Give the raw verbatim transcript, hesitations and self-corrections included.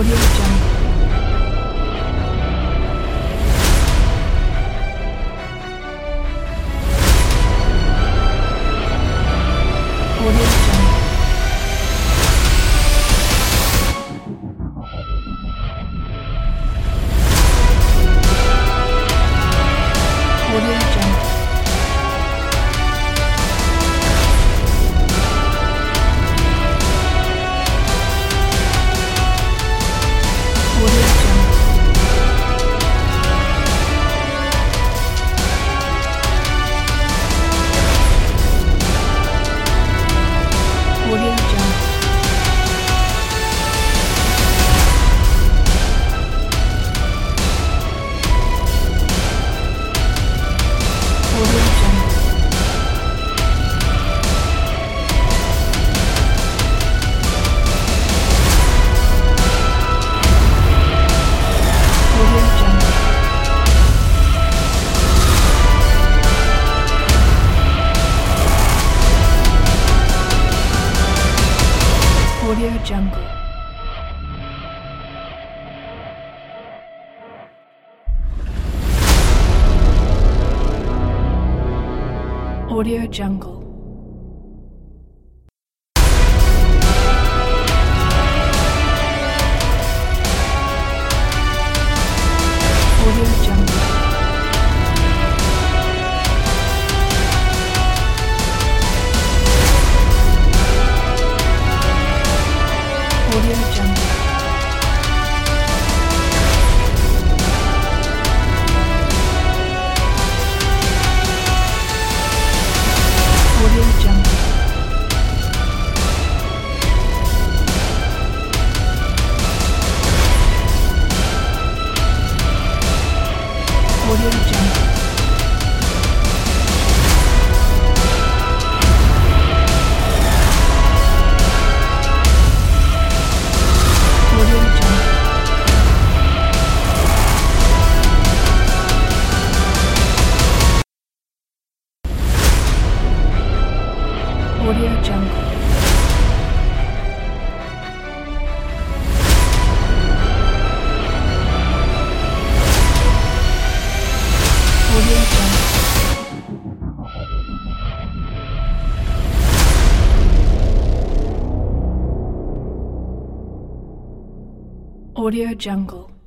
Audio Jungle. Audio Jungle. Audio Jungle. Audio Jungle. Audio Jungle. Audio Jungle. Audio Jungle. Audio Jungle. Audio Jungle. Audio Jungle. Audio Jungle. Audio Jungle. Audio Jungle. Audio Jungle. Audio Jungle. Audio Jungle. Audio Jungle.